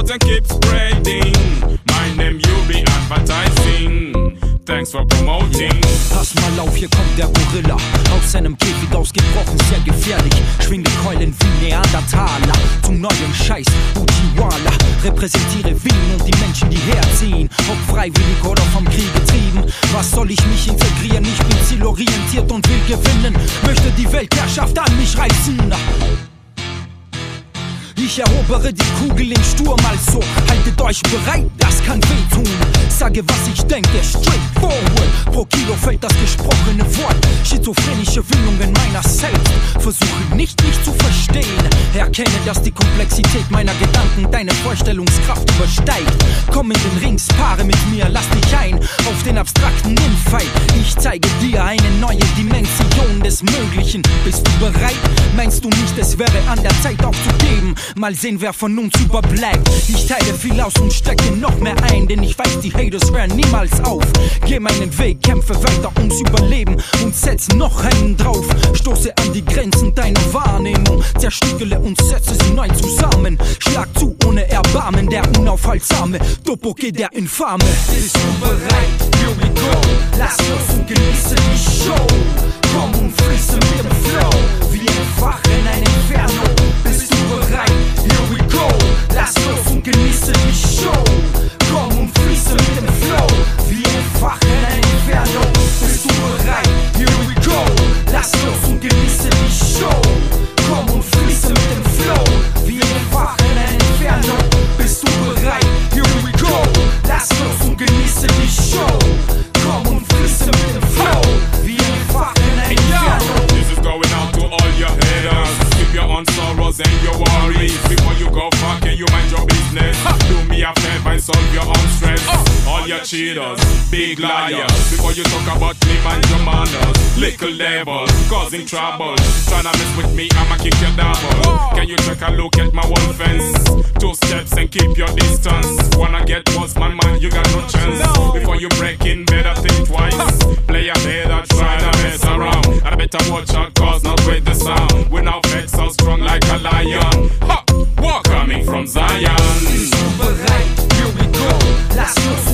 out and keep spreading my name, you'll be advertising. Thanks for promoting. Pass mal auf, hier kommt der Gorilla. Aus seinem Käfig ausgebrochen, sehr gefährlich. Schwinge Keulen wie Neandertaler. Zum neuen Scheiß, Uchiwala. Repräsentiere Wien und die Menschen, die herziehen. Ob freiwillig oder vom Krieg getrieben. Was soll ich mich integrieren? Ich bin zielorientiert und will gewinnen. Möchte die Weltherrschaft an mich reißen. Ich erobere die Kugel im Sturm, also haltet euch bereit, das kann wehtun. Sage, was ich denke, straight forward. Pro Kilo fällt das gesprochene Wort. Schizophrenische Windungen meiner selbst. Versuche nicht, mich zu verstehen. Erkenne, dass die Komplexität meiner Gedanken deine Vorstellungskraft übersteigt. Komm in den Ringspaare mit mir, lass dich ein auf den abstrakten Infight. Ich zeige dir eine neue Dimension des Möglichen. Bist du bereit? Meinst du nicht, es wäre an der Zeit aufzugeben? Mal sehen, wer von uns überbleibt. Ich teile viel aus und stecke noch mehr ein, denn ich weiß, die Haters hören niemals auf. Geh meinen Weg, kämpfe weiter ums Überleben und setz noch einen drauf. Stoße an die Grenzen deiner Wahrnehmung, zerstückele und setze sie neu zusammen. Schlag zu ohne Erbarmen, der Unaufhaltsame, Dopoke der Infame. Bist du bereit? Here we go. Lass los und genieße die Show. Komm und fließe mit dem Flow, wie einfach in ein Inferno. Bist du bereit? Here we go. Lass los und genieße die Show. Komm und fließe mit dem Flow, wie einfach in ein Inferno. Bist du bereit? Here we go. Lass los und genieße die Show. Komm und fließe mit dem Flow, wie einfach in ein Inferno. Bist du bereit? Here we go. Lass los und genieße die Show. Komm und fließe mit dem Flow, wie einfach in ein Inferno. This is going out to all your haters. Keep your own sorrows and your worries. Before you go far, can you mind your business? Do me a favor and solve your own stress. All your cheaters, big liars. Before you talk about me, mind your manners. Little devil, causing trouble. Tryna mess with me, I'ma kick your double. Can you take a look at my wall fence? 2 steps and keep your distance. Wanna get close, my man, you got no chance. Before you break in, better think twice. Play a better, try to mess around. I better watch out, cause not with the sound. We now fed so strong like a lion. Ha! War coming from Zion. Bist du bereit? Here we go. Lass los